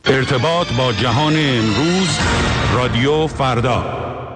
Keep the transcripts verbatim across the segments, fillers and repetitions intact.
ارتباط با جهان امروز، رادیو فردا.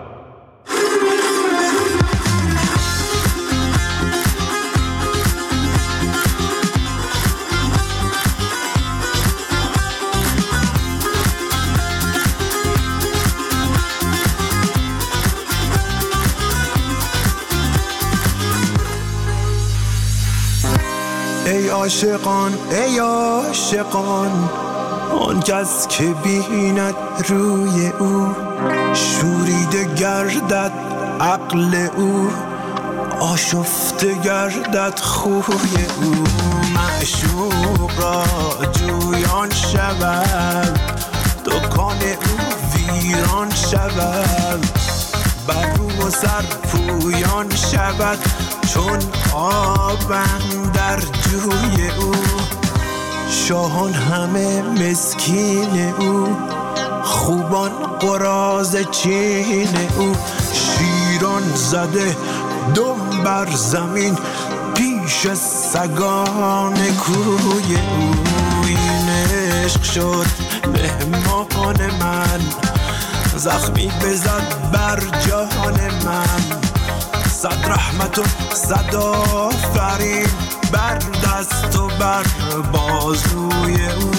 ای عاشقان ای عاشقان، آن کس که بیند روی او شوریده گردد عقل او، آشفته گردد خوی او. معشوق را جویان شود، دکان او ویران شود، بر رو و سر پویان شود چون آب در جوی او. شاهان همه مسکین او، خوبان قراض چین او. شیران زده دم بر زمین پیش سگان کوی او. این عشق شد مهمان من، زخمی بزد بر جان من. صد رحمت و صد آفرین بر دست و بر بازوی او.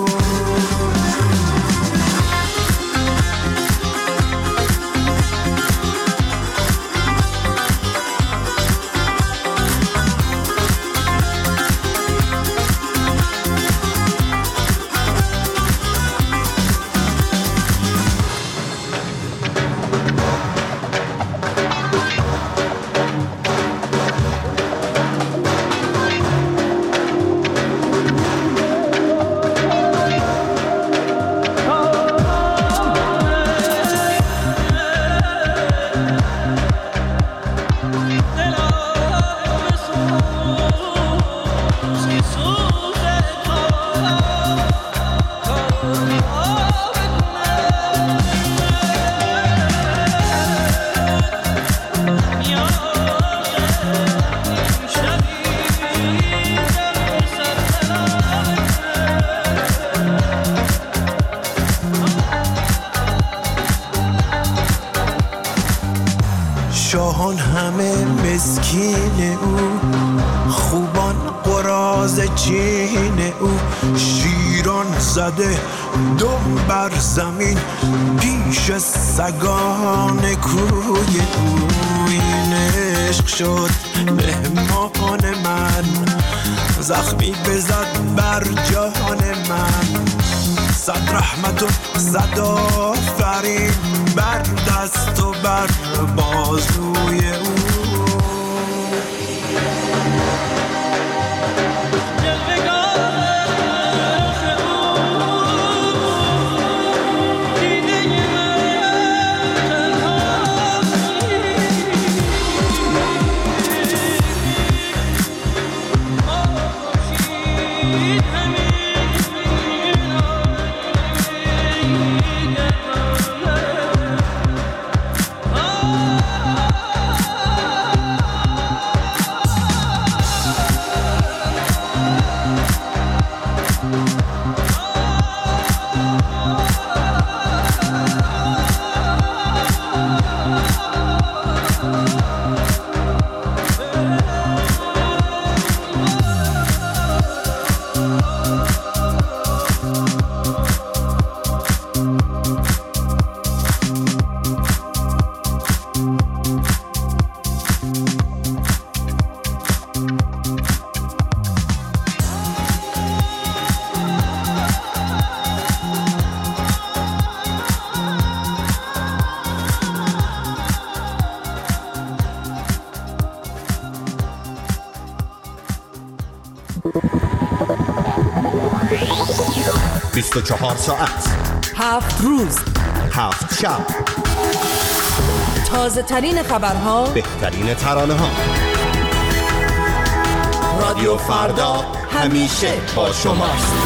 شاهان همه مسکین او، خوبان قراض چین او. شیران زده دم بر زمین پیش سگان کوی او. این عشق شد مهمان من، زخمی بزد بر جان من. صد رحمت و صد آفرین بر دست و بر بازوی او. بیست و چهار ساعت، هفت روز، هفت شب، تازه ترین خبرها، بهترین ترانه ها. رادیو فردا همیشه با شماست.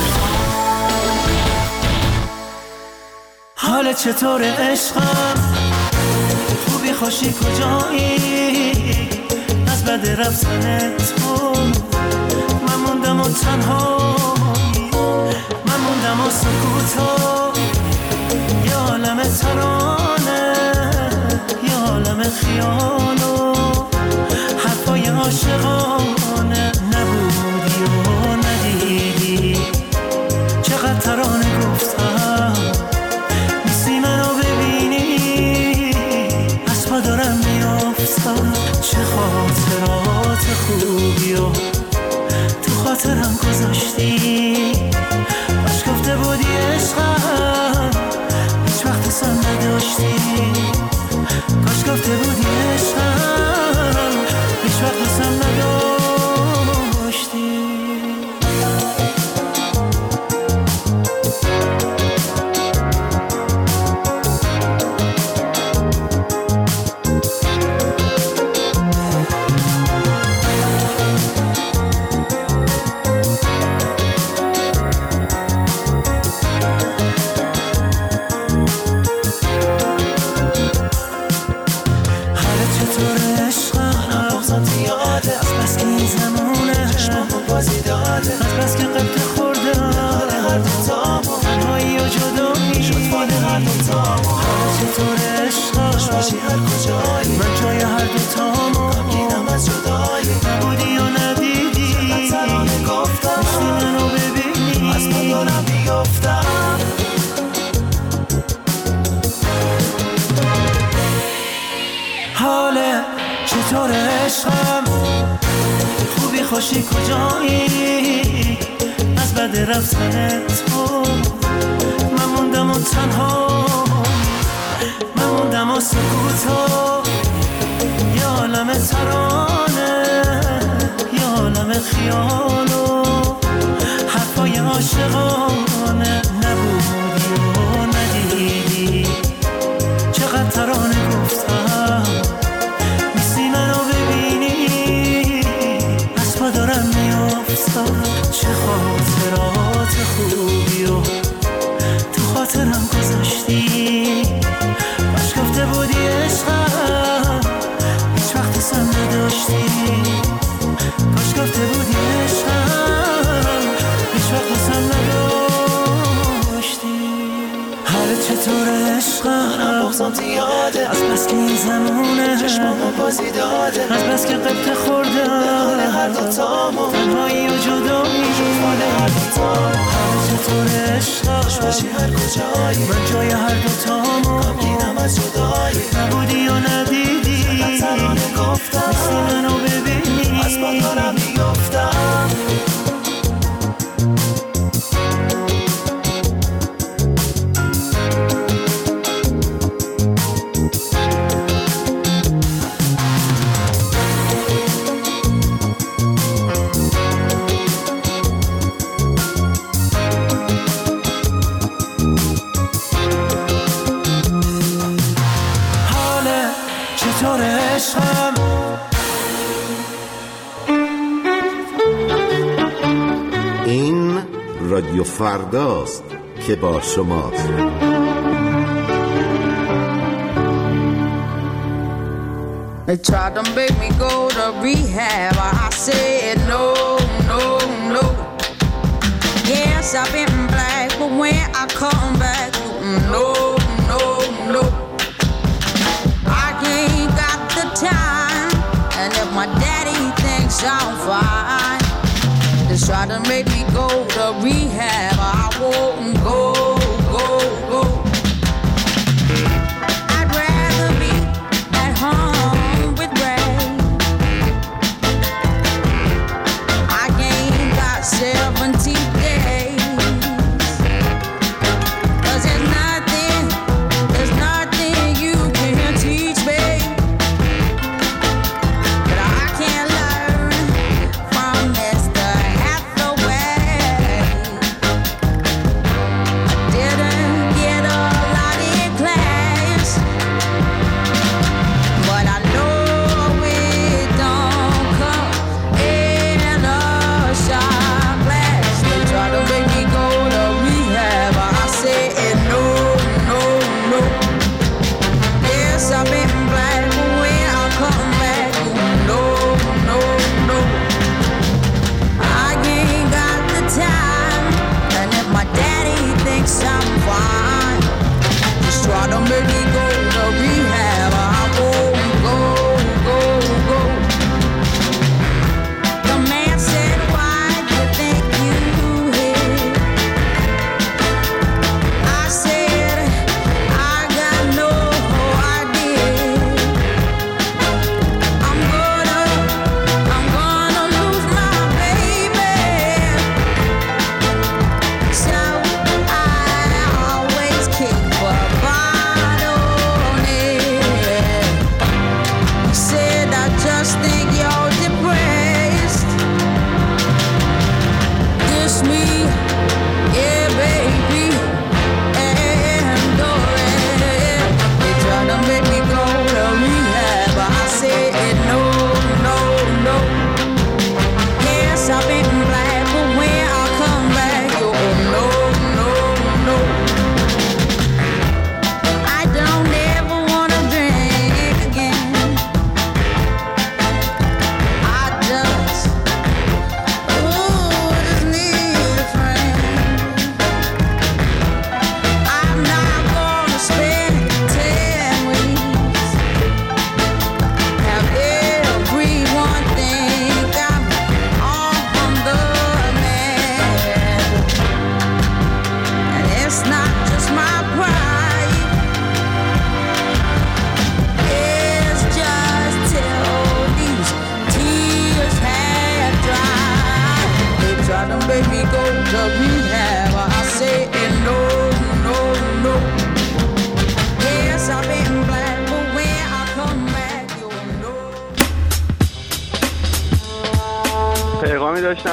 حال چطور عشقم؟ خوبی خوشی کجایی؟ از بد رفتن تو من موندم و تنهایی، من موندم و سکوتو یه عالم ترانه یه عالم خیالو حرفای عاشقانه نبودی و ندیدی چقدر ترانه گفتم نیستی منو ببینی از پا دارم میافتم چه خاطرات خوبی و تو خاطرم گذاشتی باش گفته بودی عشقم هیچ وقت اصلا نداشتی کاش گفته بودی عشقم هیچ وقت اصلا نداشتی خوشی کجایی از بد رفتن تو من موندم و تنها من موندم و سکوتو یه عالم ترانه یه عالم خیالو حرفای عاشقانه نبودی و ندیدی چقدر ترانه گفتم نیستی منو ببینی دارم میافتم چه خاطرات خوبی و تو خاطرم گذاشتی باش گفته بودی عشقم هیچ وقت اصلا نداشتی کاش گفته بودی عشقم هیچ وقت اصلا نداشتی حالت چطور عشقم بغضم زیاده از بس که این زمونه چشمامو بازی داده از بس که قبطه خورده حال هر دوتامو تنهایی و جدایی حال هر دوتامو حالت چطور عشقم خوش باشی هر کجایی من جای هر دوتامو غمگینم از جدایی نبودی و ندیدی چقدر ترانه گفتم نیستی منو ببینی از پا دارم میافتم این رادیو فرداست که با شماست. They tried to make me go to rehab. I said no, no, no. Yes, I've been black, but when I come back, no, no, no. I ain't got the time, and if my daddy thinks I'm fine, they try to make me go to rehab. I won't go, go, go. I'd rather be at home with Ray. I ain't got seventy days, 'cause there's nothing, there's nothing you can teach me that I can't learn from Mister Hathaway.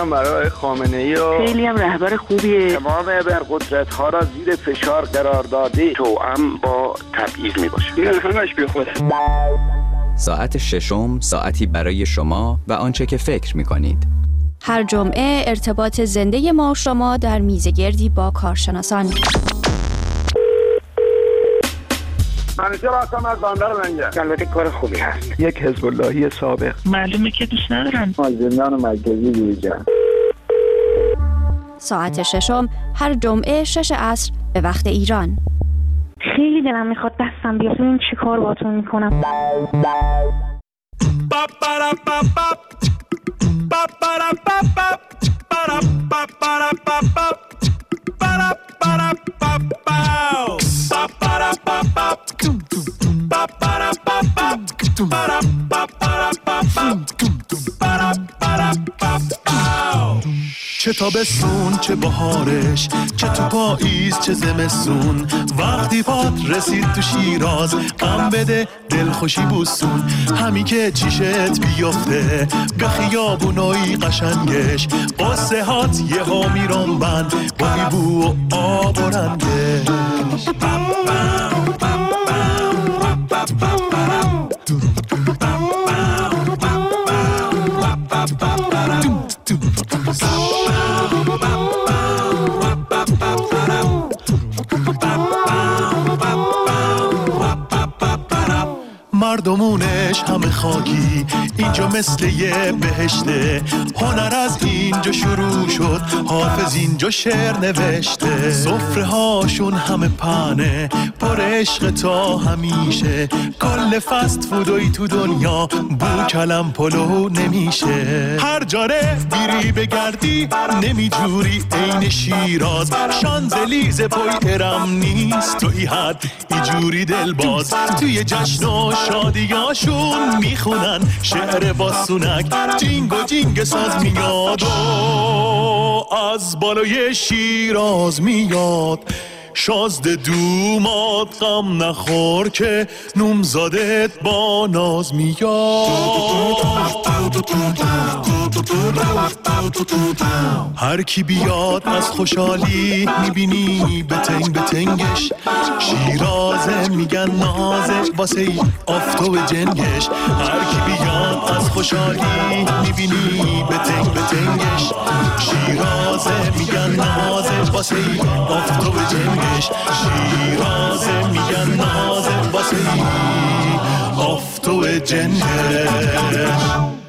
میکنم برای خامنه‌ای و خیلی هم رهبر خوبیه. تمام ابرقدرت‌ها را زیر فشار قرار داده، توأم با تبعیض میباشه. این همش بیخوده. ساعت ششم، ساعتی برای شما و آنچه که فکر میکنید. هر جمعه ارتباط زنده ما و شما در میزگردی با کارشناسان. منیجر هستم از بندر لنگر. البته کار خوبی هست. یک حزب اللهی سابق. معلومه که دوست ندارن. از زندان مرکزی بیرون. ساعت ششم هر جمعه شش عصر به وقت ایران. خیلی دلم میخواد دستم بیاد. این چی کار باتون میکنم؟ چه تابستون چه بهارش، چه تو پاییز چه زمستون، وقتی پات رسید تو شیراز غم بده دل خوشی بوسون. همی که چیشت بیفته به خیابونای قشنگش، قصه هات یه ها میرم بند با بو و آب و رنگش. مردمونش همه خاکی، اینجا مثل یه بهشته. هنر از اینجا شروع شد، حافظ اینجا شعر نوشته. سفره هاشون همه پنه، پر عشق تا همیشه. کل فست فودوی تو دنیا بو کلم پلو نمیشه. هر جاره بیری بگردی نمی جوری عین شیراز. شانزلیز پای ارم نیست توی حد ای جوری دل باز. توی جشن و شادیاشون میخونن شعر باسونک، جینگ و جینگ ساز میاد و از بالای شیراز میاد. شازده دومات غم نخور که نومزادت با ناز میاد. هر کی بیاد از خوشحالی میبینی به تنگ به تنگش. شیرازه میگن نازه واسه ای آفتو جنگش. هر کی بیاد از خوشحالی میبینی به تنگ به تنگش. شیرازه میگن نازه واسه ای آفتو جنگش. شیرازه میگن نازه واسه ای آفتو جنگش.